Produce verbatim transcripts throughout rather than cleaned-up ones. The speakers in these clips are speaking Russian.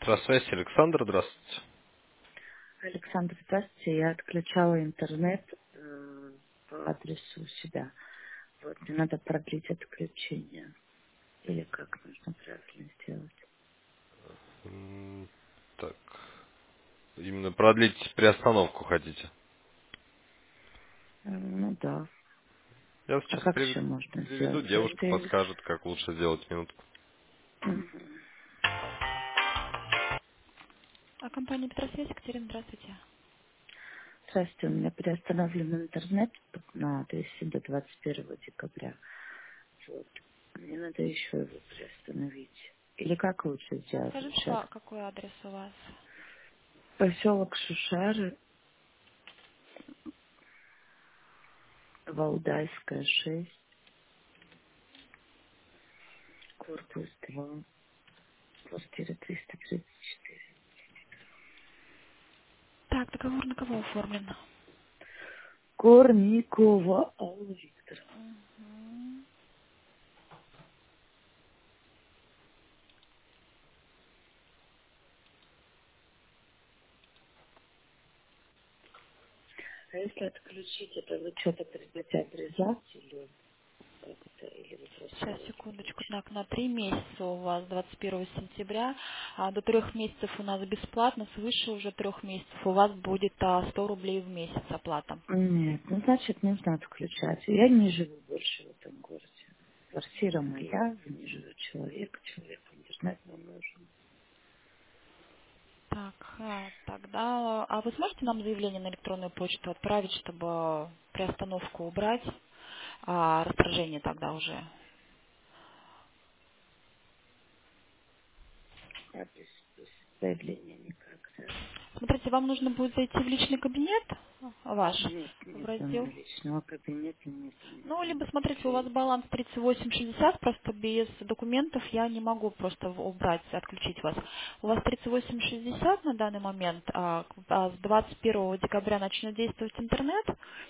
Электросвязь, Александр, здравствуйте. Александр, здравствуйте. Я отключала интернет э, по адресу у себя. Вот, мне надо продлить отключение. Или как нужно правильно сделать? М, Так, именно продлить приостановку хотите? Э, ну да. Я вас А сейчас как приведу, еще можно приведу, сделать? девушка Это... подскажет, как лучше сделать минутку. Мгм. А компания Петросвязь, Екатерина, здравствуйте. Здравствуйте, у меня приостановлен интернет на то есть до двадцать первого декабря. Вот. Мне надо еще его приостановить. Или как лучше сделать? Скажите, Сейчас. ка- какой адрес у вас? Поселок Шушары, Валдайская, шесть, корпус два. Квартира триста тридцать четыре. Так, договор на кого оформлен? Корникова Алла Викторовна. Мгм. А если отключить это, вы что-то придете отрезать или как это, или вы просто Сейчас, его секундочку. отключите? Так, на три месяца у вас двадцать первого сентября, а до трех месяцев у нас бесплатно, свыше уже трех месяцев у вас будет а, сто рублей в месяц оплата. Нет, ну значит нужно отключать. Я не живу больше в этом городе. Квартира моя, в ней живет человек, человек интернет нам нужен. Так, а, тогда... А вы сможете нам заявление на электронную почту отправить, чтобы приостановку убрать, а расторжение тогда уже? А без, без заявления никак, да? Смотрите, вам нужно будет зайти в личный кабинет ваш, Нет, в нет у раздел. меня личного кабинета, нет у меня Ну, либо, номер смотрите, у вас телефона. баланс тридцать восемь шестьдесят, просто без документов я не могу просто в- убрать, отключить вас. У вас тридцать восемь шестьдесят на данный момент, а, к- а с двадцать первого декабря начнет действовать интернет.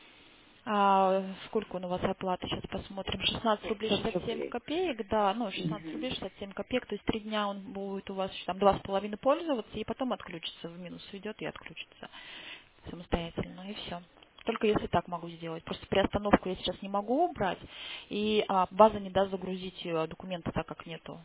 А, сколько он у вас оплаты, сейчас посмотрим, шестнадцать рублей пятьсот шестьдесят семь рублей. копеек, да, ну, шестнадцать Мгм. рублей шестьдесят семь копеек, то есть три дня он будет у вас там два с половиной пользоваться, и потом отключится, в минус уйдет и отключится самостоятельно, и все. Только если так могу сделать. Просто приостановку я сейчас не могу убрать, и а, база не даст загрузить э, документы, так как нету.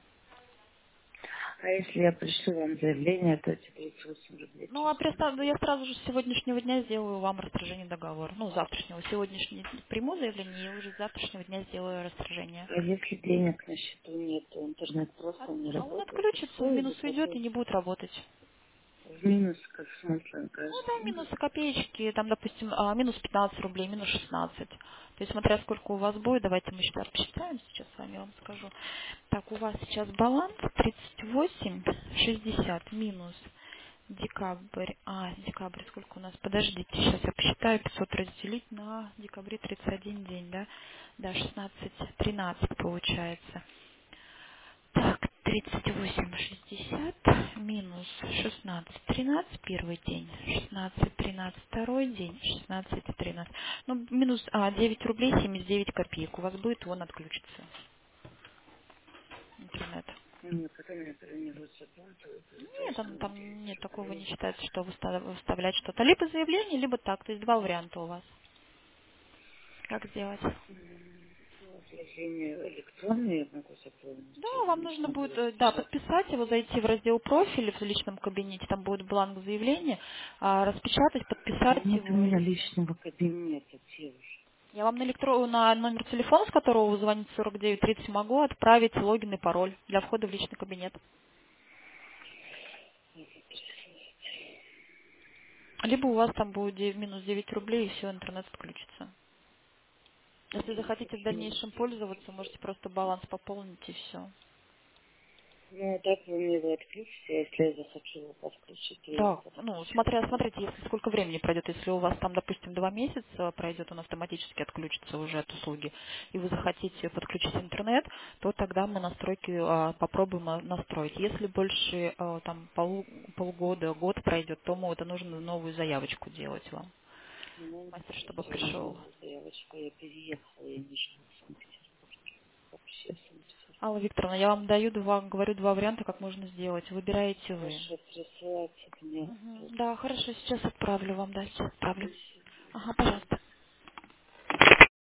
А если я пришлю вам заявление, то эти тридцать восемь рублей Ну, что а с ними приостав- я сделать? сразу же с сегодняшнего дня сделаю вам расторжение договора. Ну, завтрашнего. Сегодняшний приму заявление, и уже с завтрашнего дня сделаю расторжение. А если денег на счету нет, то интернет А просто не а он работает, и отключится, в все, или минус уйдет какой? и не будет работать. В минус, как в смысле, Ну, каждый там день минус будет? копеечки, там, допустим, а, минус пятнадцать рублей, минус шестнадцать. То есть, смотря сколько у вас будет, давайте мы сейчас посчитаем, сейчас с вами я вам скажу. Так, у вас сейчас баланс тридцать восемь шестьдесят минус декабрь. А, декабрь сколько у нас? Подождите, сейчас я посчитаю, пятьсот разделить на декабре тридцать один день, да? Да, шестнадцать тринадцать получается. Так, тридцать восемь шестьдесят минус шестнадцать тринадцать первый день, шестнадцать тринадцать второй день, шестнадцать тринадцать. Ну, минус а, девять рублей семьдесят девять копеек. У вас будет, он отключится. Интернет. Нет, потом я про него заплатываю, то есть Нет, там, должны там нет девять такого, не рублей. считается, что выста- выставлять что-то. Либо заявление, либо так. То есть два варианта у вас. Как сделать? М, ну, заявление электронное я могу заполнить, Да, или вам мне нужно надо будет, вас э, да, печатать. подписать его, зайти в раздел профиля в личном кабинете, там будет бланк заявления, а, распечатать, подписать Нет у его меня и все. личного кабинета, девушка. Я вам на, электро... на номер телефона, с которого вы звоните сорок девять тридцать, могу отправить логин и пароль для входа в личный кабинет. Либо у вас там будет де- минус девять рублей, и все, интернет отключится. Если Ну, захотите в так минус дальнейшем девять пользоваться, рублей. можете просто баланс пополнить и все. Ну, а так вы мне его отключите, а если я захочу его подключить, то я Да, его ну, подключу, смотря, да? смотрите, если сколько времени пройдет, если у вас там, допустим, два месяца пройдет, он автоматически отключится уже от услуги, и вы захотите подключить интернет, то тогда мы настройки а, попробуем а, настроить. Если больше а, там полу- полгода, год пройдет, то мы это нужно новую заявочку делать вам. Ну, Мастер, чтобы сегодня пришел. новая заявочка, я переехала, я не живу в Санкт-Петербурге. Вообще в Санкт-Петербурге. Алла Викторовна, я вам даю два, говорю два варианта, как можно сделать. Выбираете вы. Хорошо, присылайте мне. Мгм. Да, хорошо, сейчас отправлю вам, да, сейчас отправлю. Спасибо. Ага, пожалуйста.